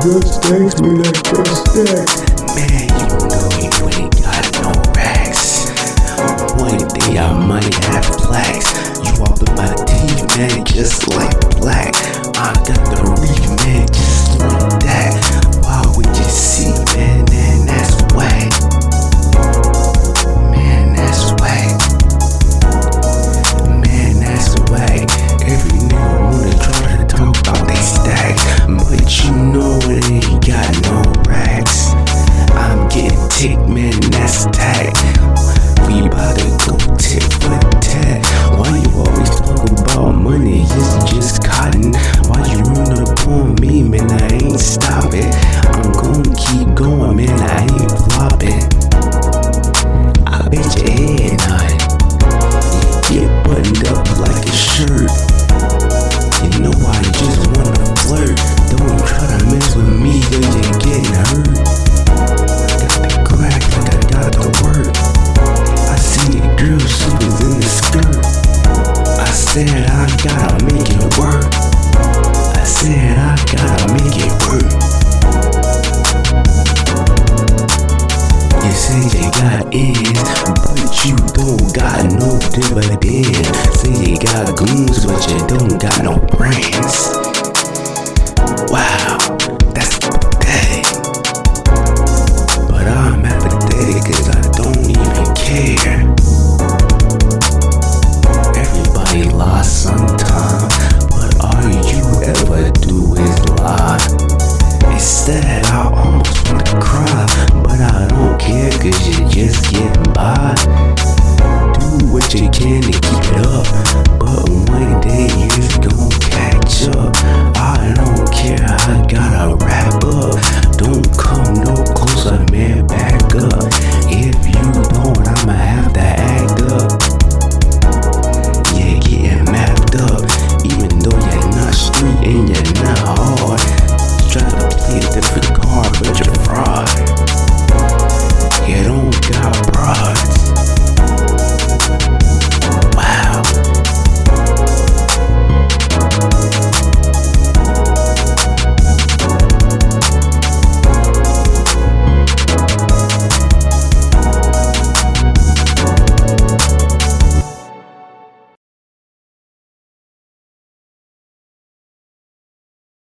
good stacks, man, I got stacks. Man, you know you ain't got no racks. One day I might have plaques. You all in my teeth, man, just like black. I got the reef, man, just like that. Why would you see, man, and that's whack. Man, that's whack. Man, that's whack. Every nigga wanna try to talk about they stacks, but you know it ain't got no racks. I'm getting tick, man, that's tag. We bout to go tit for tat. Why you always talk about money? It's just cotton. Why you run up on me, man? I ain't stopping. I'm gonna keep going, man. I ain't flopping. I bet your head nod. You get buttoned up like a shirt. You know I just wanna flirt. Don't try to mess with me, cause you're getting hurt. Got the crack like I got the work. I see a girl, she was in the skirt. I said I gotta make it work. I said I gotta make it work. You say you got ends, but you don't got no dividends. Say you got goons, but you don't got no brains. Wow,